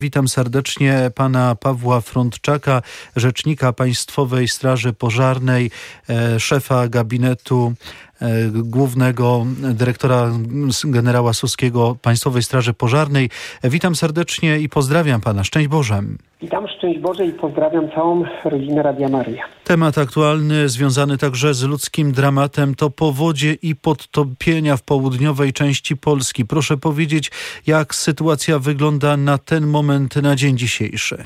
Witam serdecznie pana Pawła Frądczaka, rzecznika Państwowej Straży Pożarnej, szefa gabinetu głównego dyrektora generała Suskiego Państwowej Straży Pożarnej. Witam serdecznie i pozdrawiam pana. Szczęść Boże. Witam, szczęść Boże i pozdrawiam całą rodzinę Radia Maryja. Temat aktualny, związany także z ludzkim dramatem, to powodzie i podtopienia w południowej części Polski. Proszę powiedzieć, jak sytuacja wygląda na ten moment, na dzień dzisiejszy?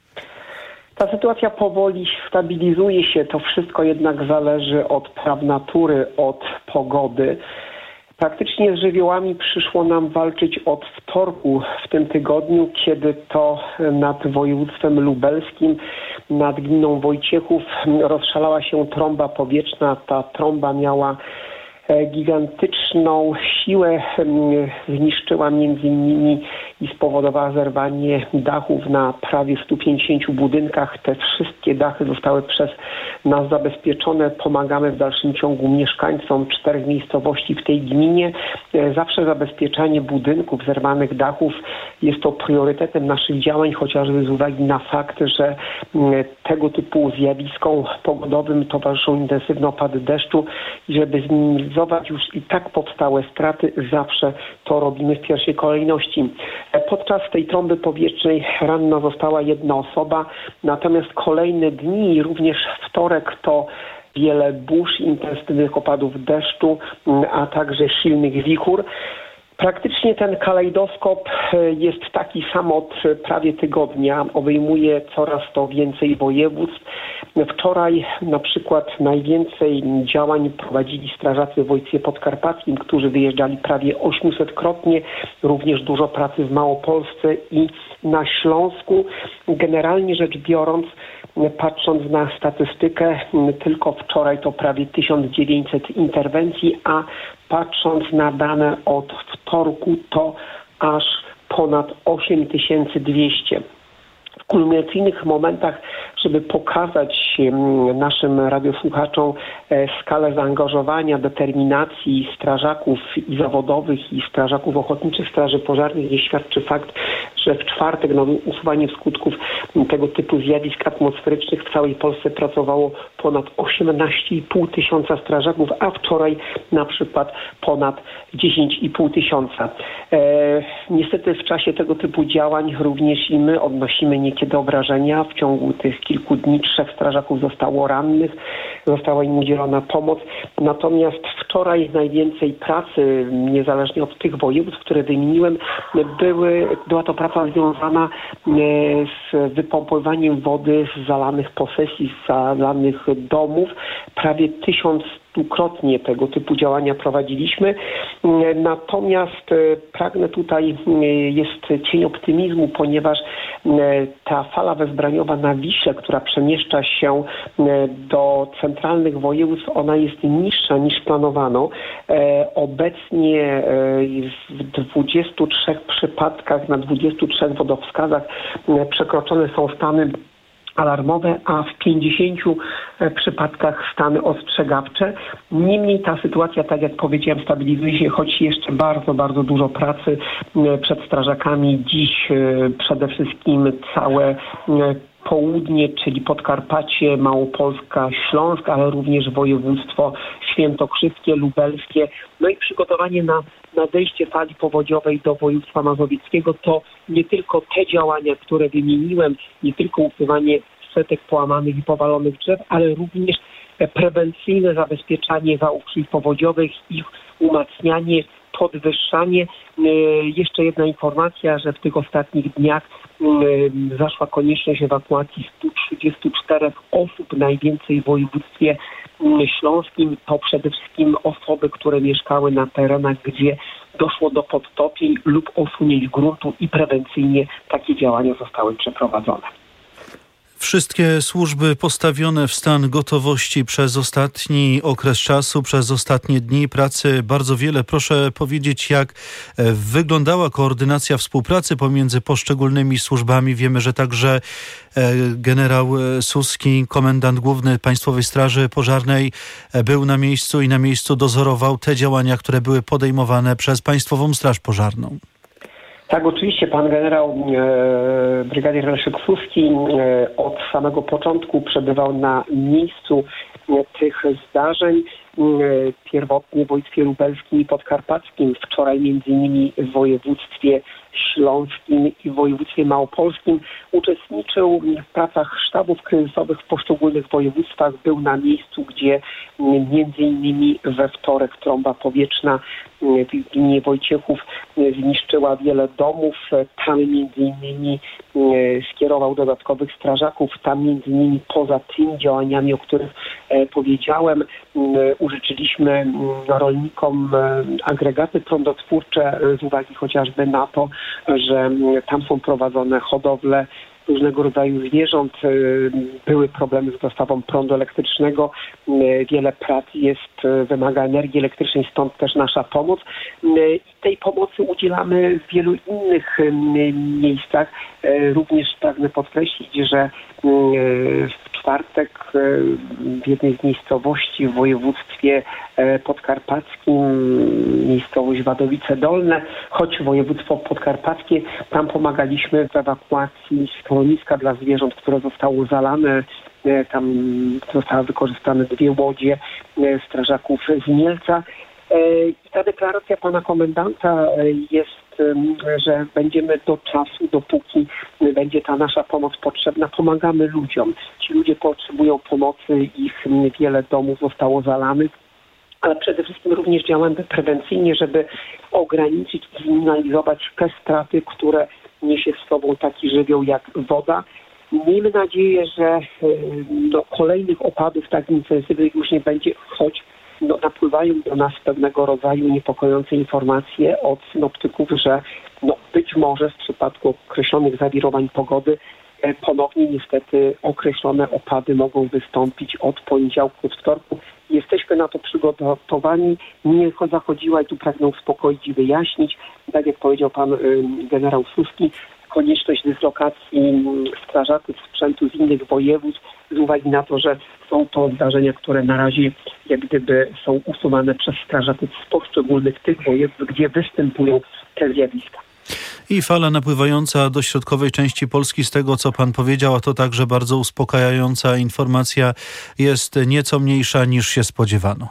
Ta sytuacja powoli stabilizuje się. To wszystko jednak zależy od praw natury, od pogody. Praktycznie z żywiołami przyszło nam walczyć od wtorku w tym tygodniu, kiedy to nad województwem lubelskim, nad gminą Wojciechów rozszalała się trąba powietrzna. Ta trąba miała gigantyczną siłę, zniszczyła m.in. i spowodowała zerwanie dachów na prawie 150 budynkach. Te wszystkie dachy zostały przez nas zabezpieczone. Pomagamy w dalszym ciągu mieszkańcom 4 miejscowości w tej gminie. Zawsze zabezpieczanie budynków, zerwanych dachów jest to priorytetem naszych działań, chociażby z uwagi na fakt, że tego typu zjawiskom pogodowym towarzyszą intensywne opady deszczu i żeby zminimalizować już i tak powstałe straty, zawsze to robimy w pierwszej kolejności. Podczas tej trąby powietrznej ranna została jedna osoba, natomiast kolejne dni, również wtorek, to wiele burz, intensywnych opadów deszczu, a także silnych wichur. Praktycznie ten kalejdoskop jest taki sam od prawie tygodnia, obejmuje coraz to więcej województw. Wczoraj na przykład najwięcej działań prowadzili strażacy w województwie podkarpackim, którzy wyjeżdżali prawie 800-krotnie, również dużo pracy w Małopolsce i na Śląsku. Generalnie rzecz biorąc, patrząc na statystykę, tylko wczoraj to prawie 1900 interwencji, a patrząc na dane od wtorku, to aż ponad 8200. W kulminacyjnych momentach, żeby pokazać naszym radiosłuchaczom skalę zaangażowania, determinacji strażaków i zawodowych, i strażaków ochotniczych straży pożarnych, nie świadczy fakt, że w czwartek na usuwanie skutków tego typu zjawisk atmosferycznych w całej Polsce pracowało ponad 18,5 tysiąca strażaków, a wczoraj na przykład ponad 10,5 tysiąca. Niestety w czasie tego typu działań również i my odnosimy niekiedy obrażenia. W ciągu tych kilku dni 3 strażaków zostało rannych, została im udzielona pomoc. Natomiast wczoraj najwięcej pracy, niezależnie od tych województw, które wymieniłem, była to praca związana z wypompowywaniem wody z zalanych posesji, z zalanych domów. Prawie 1100-krotnie tego typu działania prowadziliśmy. Natomiast pragnę tutaj, jest cień optymizmu, ponieważ ta fala wezbraniowa na Wiśle, która przemieszcza się do centralnych województw, ona jest niższa niż planowano. Obecnie w 23 przypadkach na 23 wodowskazach przekroczone są stany alarmowe, a w 50 przypadkach stany ostrzegawcze. Niemniej ta sytuacja, tak jak powiedziałem, stabilizuje się, choć jeszcze bardzo, bardzo dużo pracy przed strażakami. Dziś przede wszystkim całe południe, czyli Podkarpacie, Małopolska, Śląsk, ale również województwo świętokrzyskie, lubelskie. No i przygotowanie na nadejście fali powodziowej do województwa mazowieckiego to nie tylko te działania, które wymieniłem, nie tylko usuwanie setek połamanych i powalonych drzew, ale również prewencyjne zabezpieczanie wałów powodziowych, ich umacnianie, podwyższanie. Jeszcze jedna informacja, że w tych ostatnich dniach zaszła konieczność ewakuacji 134 osób, najwięcej w województwie śląskim. To przede wszystkim osoby, które mieszkały na terenach, gdzie doszło do podtopień lub osunięć gruntu i prewencyjnie takie działania zostały przeprowadzone. Wszystkie służby postawione w stan gotowości przez ostatni okres czasu, przez ostatnie dni pracy, bardzo wiele. Proszę powiedzieć, jak wyglądała koordynacja współpracy pomiędzy poszczególnymi służbami. Wiemy, że także generał Suski, komendant główny Państwowej Straży Pożarnej, był na miejscu i na miejscu dozorował te działania, które były podejmowane przez Państwową Straż Pożarną. Tak, oczywiście pan generał brygadier Leszek Suski od samego początku przebywał na miejscu tych zdarzeń. Pierwotnie w województwie lubelskim i podkarpackim, wczoraj między innymi w województwie śląskim i w województwie małopolskim. Uczestniczył w pracach sztabów kryzysowych w poszczególnych województwach. Był na miejscu, gdzie między innymi we wtorek trąba powietrzna w gminie Wojciechów zniszczyła wiele domów. Tam między innymi skierował dodatkowych strażaków. Tam między innymi poza tymi działaniami, o których powiedziałem, użyczyliśmy rolnikom agregaty prądotwórcze z uwagi chociażby na to, że tam są prowadzone hodowle różnego rodzaju zwierząt. Były problemy z dostawą prądu elektrycznego. Wiele prac wymaga energii elektrycznej, stąd też nasza pomoc. I tej pomocy udzielamy w wielu innych miejscach. Również pragnę podkreślić, że w czwartek w jednej z miejscowości w województwie podkarpackim, miejscowość Wadowice Dolne, choć województwo podkarpackie, tam pomagaliśmy w ewakuacji schroniska dla zwierząt, które zostało zalane. Tam zostały wykorzystane 2 łodzie strażaków z Mielca. I ta deklaracja pana komendanta jest, że będziemy do czasu, dopóki będzie ta nasza pomoc potrzebna, pomagamy ludziom. Ci ludzie potrzebują pomocy, ich wiele domów zostało zalanych, ale przede wszystkim również działamy prewencyjnie, żeby ograniczyć i zminimalizować te straty, które niesie z sobą taki żywioł jak woda. Miejmy nadzieję, że kolejnych opadów tak intensywnych już nie będzie, choć napływają do nas pewnego rodzaju niepokojące informacje od synoptyków, że być może w przypadku określonych zawirowań pogody ponownie niestety określone opady mogą wystąpić od poniedziałku do wtorku. Jesteśmy na to przygotowani. Nie zachodziła i tu pragnę uspokoić i wyjaśnić. Tak jak powiedział pan generał Suski, konieczność dyslokacji strażaków, sprzętu z innych województw z uwagi na to, że są to zdarzenia, które na razie jak gdyby są usuwane przez strażaków z poszczególnych tych województw, gdzie występują te zjawiska. I fala napływająca do środkowej części Polski, z tego co pan powiedział, a to także bardzo uspokajająca informacja, jest nieco mniejsza niż się spodziewano.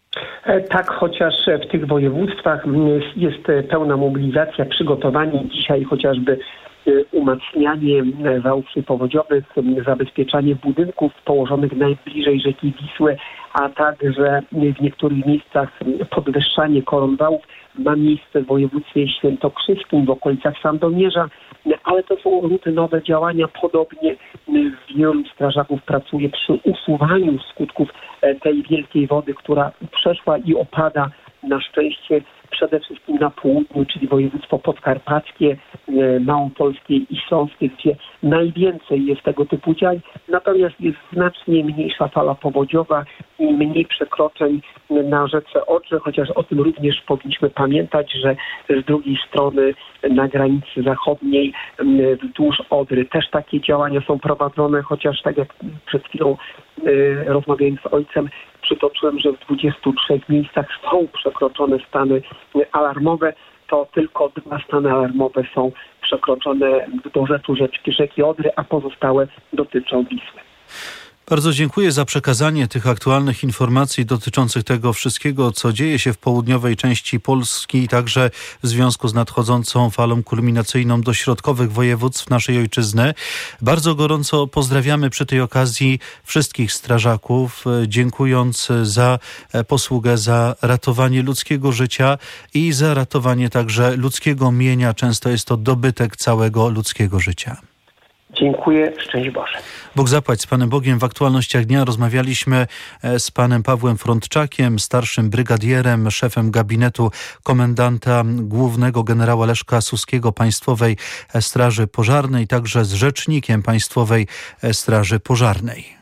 Tak, chociaż w tych województwach jest pełna mobilizacja, przygotowanie dzisiaj chociażby umacnianie wałów powodziowych, zabezpieczanie budynków położonych najbliżej rzeki Wisły, a także w niektórych miejscach podwyższanie koron wałów ma miejsce w województwie świętokrzyskim, w okolicach Sandomierza, ale to są rutynowe działania. Podobnie wielu strażaków pracuje przy usuwaniu skutków tej wielkiej wody, która przeszła i opada na szczęście przede wszystkim na południu, czyli województwo podkarpackie, małopolskie i śląskie, gdzie najwięcej jest tego typu działań. Natomiast jest znacznie mniejsza fala powodziowa i mniej przekroczeń na rzece Odrze, chociaż o tym również powinniśmy pamiętać, że z drugiej strony na granicy zachodniej wzdłuż Odry też takie działania są prowadzone, chociaż tak jak przed chwilą rozmawiając z ojcem, przytoczyłem, że w 23 miejscach są przekroczone stany alarmowe, to tylko 2 stany alarmowe są przekroczone do rzeki Odry, a pozostałe dotyczą Wisły. Bardzo dziękuję za przekazanie tych aktualnych informacji dotyczących tego wszystkiego, co dzieje się w południowej części Polski, także w związku z nadchodzącą falą kulminacyjną do środkowych województw naszej ojczyzny. Bardzo gorąco pozdrawiamy przy tej okazji wszystkich strażaków, dziękując za posługę, za ratowanie ludzkiego życia i za ratowanie także ludzkiego mienia. Często jest to dobytek całego ludzkiego życia. Dziękuję, szczęść Boże. Bóg zapłać z Panem Bogiem. W aktualnościach dnia rozmawialiśmy z panem Pawłem Frądczakiem, starszym brygadierem, szefem gabinetu komendanta głównego generała Leszka Suskiego Państwowej Straży Pożarnej, także z rzecznikiem Państwowej Straży Pożarnej.